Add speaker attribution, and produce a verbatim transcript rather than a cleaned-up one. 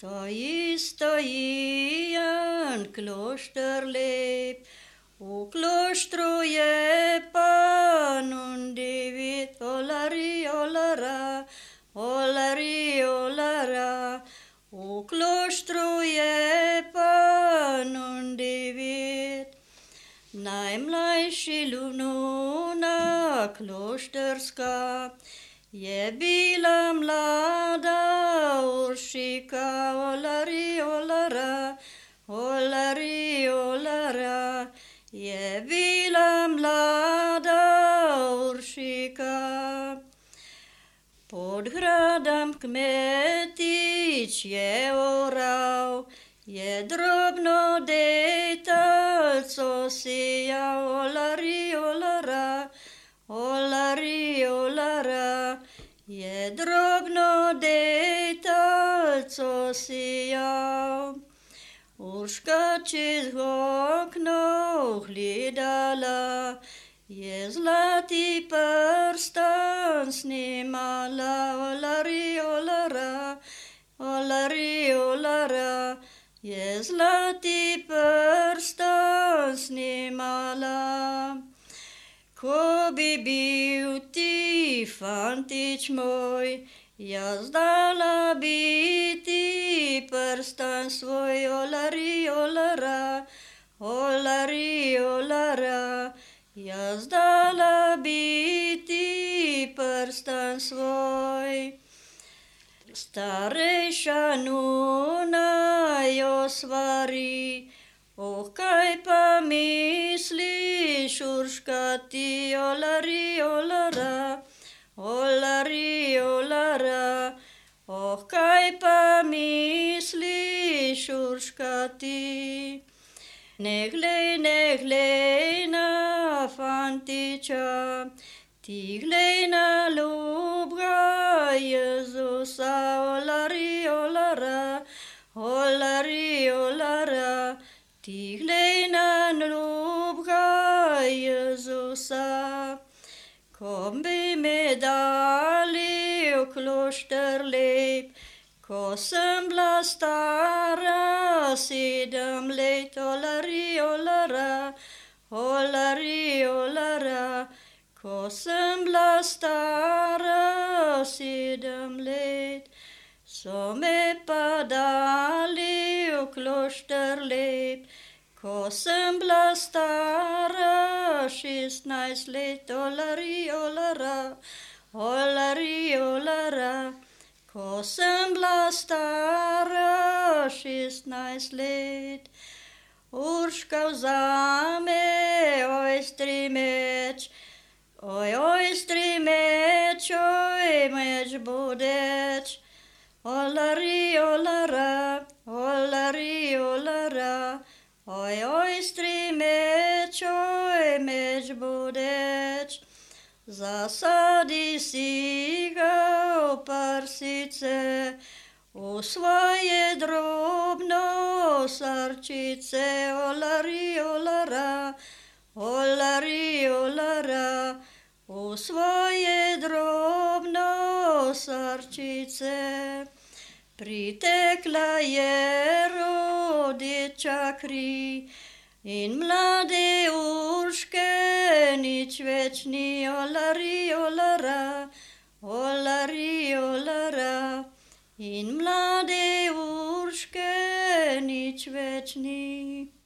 Speaker 1: Stoji, stoji în cloșter lep, u cloștru je pan undivit, olari, olara, olari, olara, u cloștru je pan undivit. Najmlaj și lununa cloșterska je bila mlada uršika, olari, olara, olari, olara, je bila mlada uršika. Pod hradom kmetič je oral, je drobno detelco sijal, olari, olara, olari, olara, je drobno detelco sijal. Urška čez okno gledala, je zlati prstan snimala, olari, olara, olari, olara, je zlati prstan snimala. Ko bi bil ti, fantič moj, jaz dala bi ti prstan svoj, olari, olara, olari, olara, jaz dala bi ti prstan svoj. Starejša nuna jo svari, oh, kaj pa misliš, Urška, ti, olari, olara, olari, olara, oh, kaj pa misliš, Urška, ti. Ne glej, ne glej na fantiča, ti glej na ljubega Jezusa, olari, olara, olari, olara, ti glej na ljubega Jezusa. Ko bi me dali v klošter lep, ko sem bila stara sedem let, olari, olara, olari, olara, ko sem bila stara sedem let. So me pa dali v klošter lep, ko sem bila stara šestnajst let, olari, olara, olari, olara, ko sem bila stara šestnajst let. Urška vzame ojstri meč, oj, ojstri meč, oj, meč bodeč, olari, olara, olari, olara, oj, ojstri meč, oj, meč bodeč. Zasadi si ga v prsice, v svoje drobno srčice, olari, olara, olari, olara, v svoje drobno srčice. Pritekla je rodeča kri in mlade Urške nič več ni, olari, olara, olari, olara, in mlade Urške nič več ni.